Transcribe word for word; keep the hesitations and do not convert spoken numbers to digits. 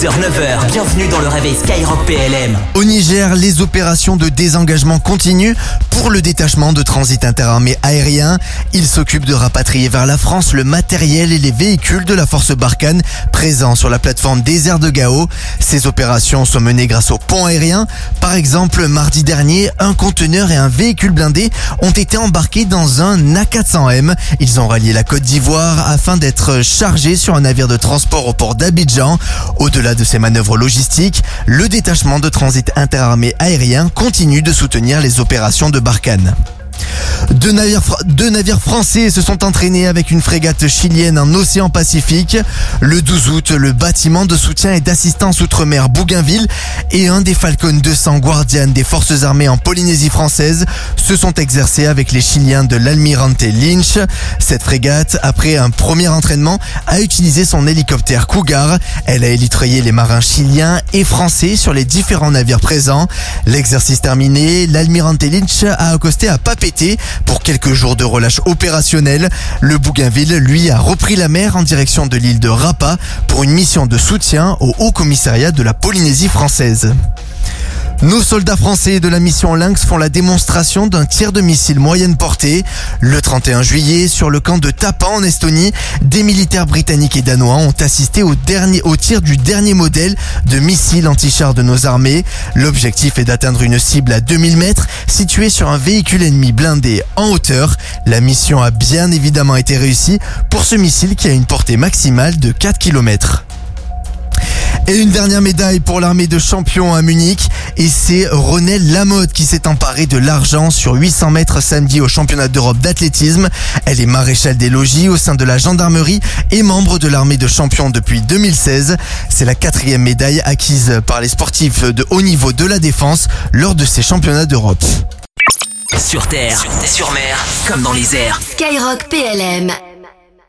six heures neuf heures, bienvenue dans le réveil Skyrock P L M. Au Niger, les opérations de désengagement continuent pour le détachement de transit interarmé aérien. Il s'occupe de rapatrier vers la France le matériel et les véhicules de la force Barkhane présents sur la plateforme désert de Gao. Ces opérations sont menées grâce au pont aérien. Par exemple, mardi dernier, un conteneur et un véhicule blindé ont été embarqués dans un A quatre cents M. Ils ont rallié la Côte d'Ivoire afin d'être chargés sur un navire de transport au port d'Abidjan. Au-delà de ces manœuvres logistiques, le détachement de transit interarmé aérien continue de soutenir les opérations de Barkhane. Deux navires, deux navires français se sont entraînés avec une frégate chilienne en océan Pacifique. Le douze août, le bâtiment de soutien et d'assistance outre-mer Bougainville et un des Falcon deux cents Guardian des forces armées en Polynésie française se sont exercés avec les Chiliens de l'Almirante Lynch. Cette frégate, après un premier entraînement, a utilisé son hélicoptère Cougar. Elle a élitreuillé les marins chiliens et français sur les différents navires présents. L'exercice terminé, l'Almirante Lynch a accosté à Papeete pour quelques jours de relâche opérationnel. Le Bougainville, lui, a repris la mer en direction de l'île de Rapa pour une mission de soutien au Haut Commissariat de la Polynésie française. Nos soldats français de la mission Lynx font la démonstration d'un tir de missile moyenne portée. Le trente et un juillet, sur le camp de Tapa en Estonie, des militaires britanniques et danois ont assisté au, dernier, au tir du dernier modèle de missile anti-char de nos armées. L'objectif est d'atteindre une cible à deux mille mètres située sur un véhicule ennemi blindé en hauteur. La mission a bien évidemment été réussie pour ce missile qui a une portée maximale de quatre kilomètres. Et une dernière médaille pour l'armée de champions à Munich. Et c'est Ronelle Lamotte qui s'est emparée de l'argent sur huit cents mètres samedi au championnat d'Europe d'athlétisme. Elle est maréchale des logis au sein de la gendarmerie et membre de l'armée de champions depuis deux mille seize. C'est la quatrième médaille acquise par les sportifs de haut niveau de la défense lors de ces championnats d'Europe. Sur terre, sur mer, comme dans les airs. Skyrock P L M.